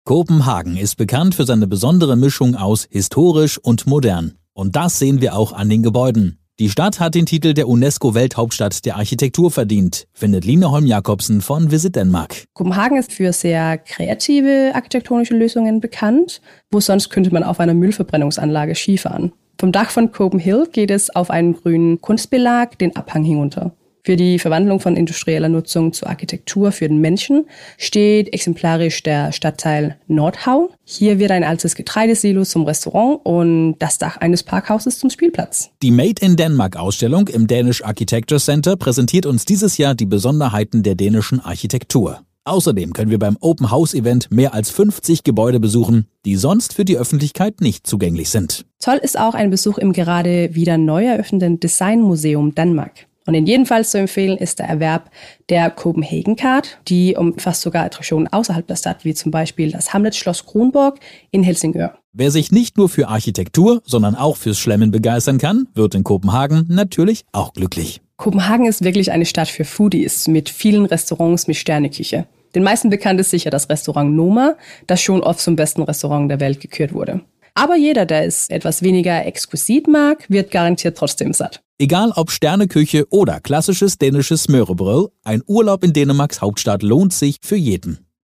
Kopenhagen ist bekannt für seine besondere Mischung aus historisch und modern. Und das sehen wir auch an den Gebäuden. Die Stadt hat den Titel der UNESCO-Welthauptstadt der Architektur verdient, findet Line Holm-Jakobsen von Visit Denmark. Kopenhagen ist für sehr kreative architektonische Lösungen bekannt. Wo sonst könnte man auf einer Müllverbrennungsanlage Skifahren? Vom Dach von Copenhill geht es auf einen grünen Kunstbelag den Abhang hinunter. Für die Verwandlung von industrieller Nutzung zur Architektur für den Menschen steht exemplarisch der Stadtteil Nordhavn. Hier wird ein altes Getreidesilo zum Restaurant und das Dach eines Parkhauses zum Spielplatz. Die Made in Denmark-Ausstellung im Danish Architecture Center präsentiert uns dieses Jahr die Besonderheiten der dänischen Architektur. Außerdem können wir beim Open House Event mehr als 50 Gebäude besuchen, die sonst für die Öffentlichkeit nicht zugänglich sind. Toll ist auch ein Besuch im gerade wieder neu eröffneten Designmuseum Danmark. Und in jedem Fall zu empfehlen ist der Erwerb der Copenhagen Card, die umfasst sogar Attraktionen außerhalb der Stadt, wie zum Beispiel das Hamlet-Schloss Kronborg in Helsingør. Wer sich nicht nur für Architektur, sondern auch fürs Schlemmen begeistern kann, wird in Kopenhagen natürlich auch glücklich. Kopenhagen ist wirklich eine Stadt für Foodies mit vielen Restaurants mit Sterneküche. Den meisten bekannt ist sicher das Restaurant Noma, das schon oft zum besten Restaurant der Welt gekürt wurde. Aber jeder, der es etwas weniger exquisit mag, wird garantiert trotzdem satt. Egal ob Sterneküche oder klassisches dänisches Smørrebrød, ein Urlaub in Dänemarks Hauptstadt lohnt sich für jeden.